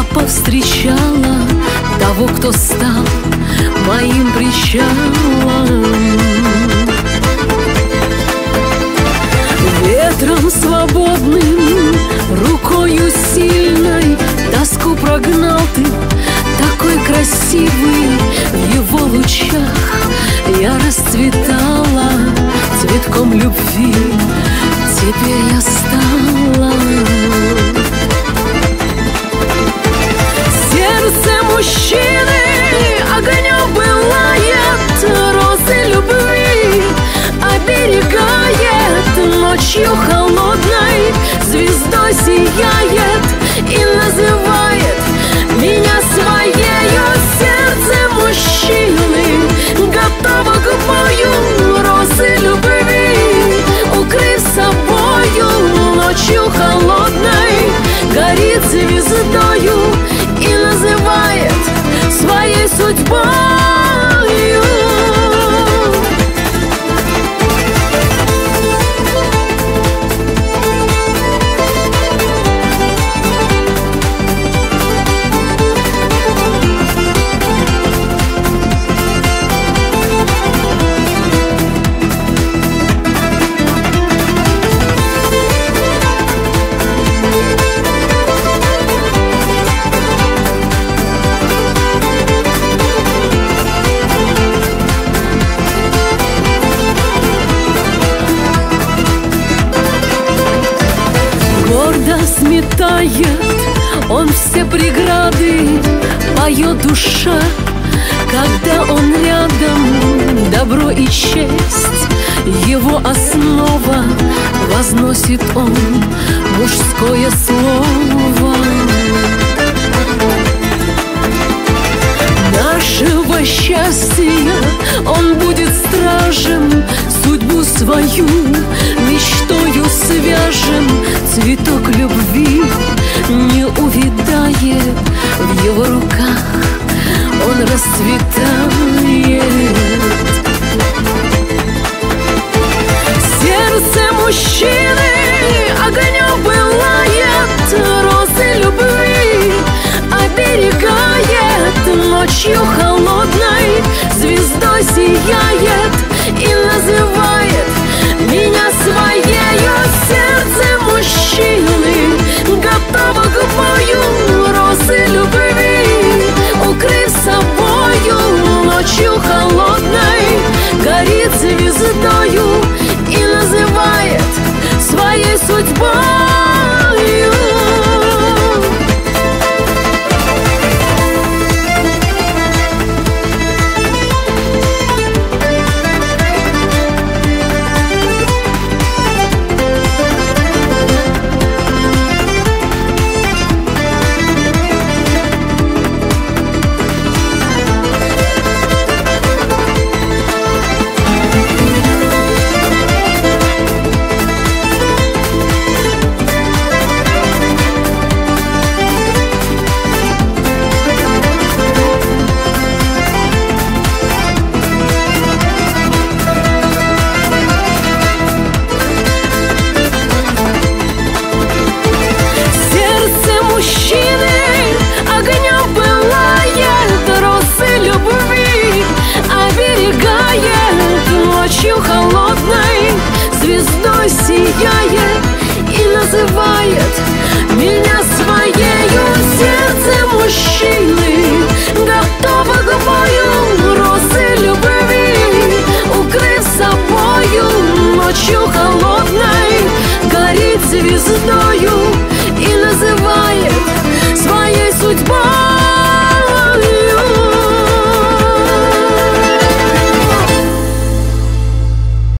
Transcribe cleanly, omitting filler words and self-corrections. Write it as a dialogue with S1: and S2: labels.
S1: повстречала того, кто стал моим причалом. Ветром свободным, рукою сильной тоску прогнал ты, такой красивый. В его лучах я расцветала цветком любви. Теперь я стала. Сердце мужчины огнем пылает, розы любви оберегает, ночью холодной звездой сияет и называет меня своею. Сердце мужчины готово к бою, розы любви укрыв собою, ночью холодной горит звездою и называет своей судьбою. Сметает он все преграды, поет душа, когда он рядом. Добро и честь его основа, возносит он мужское слово. Нашего счастья он будет стражем, судьбу свою мечтою свяжем. Цветок любви не увядает, в его руках он расцветает. Сердце мужчины огнем пылает, розы любви оберегает, ночью холодной звездой сияет и называет меня своею. Сердце мужчины готово к бою, розы любви укрыв собою, ночью холодной горит звездою и называет своей судьбой.